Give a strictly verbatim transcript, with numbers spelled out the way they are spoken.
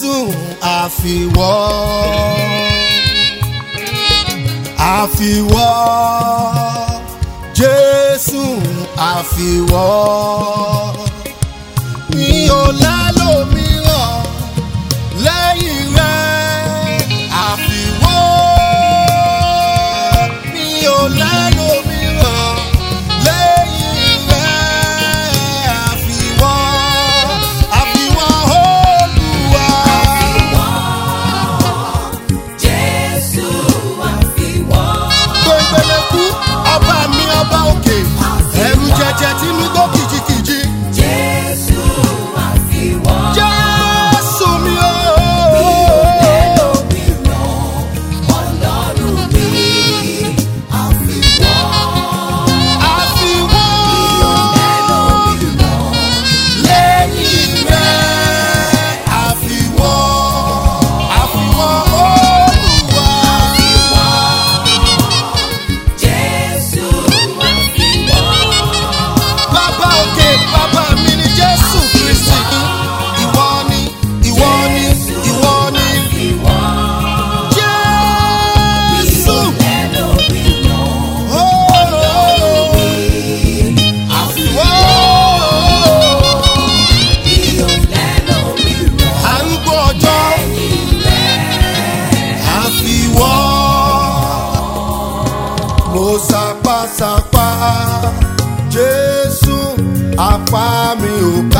Jésù àfiwọ́, àfiwọ́, Jésù àfiwọ́, mi ò lẹ́lòmíràn lẹ́yìn rẹ̀, àfiwọ́, mi ò lẹ́lòmíràn lẹ́yìn rẹ̀, àfiwọ́, àfiwọ́ Olúwa. Jésù àfiwọ́. Gbẹ̀ngbẹ̀lẹ̀kú ọba mi ọba òkè, ẹ̀rù jẹjẹ tí mi gbó kìjikìji. Jésù àfiwọ́. Jésù mi o. Ọlọ́run mi àfiwọ́. Àfiwọ́ lẹ́yìn rẹ̀, àfiwọ́, àfiwọ́ Olúwa. Jésù àfiwọ́. Bàbá òkè, bàbá mi ni Jésù Kristi. Ìwọ ni, ìwọ ni, ìwọ ni. Jésù. Oh, àfiwọ́. Arúgbó ọjọ́. Àfiwọ́. Mo sapasapa, Jésù apá mi ò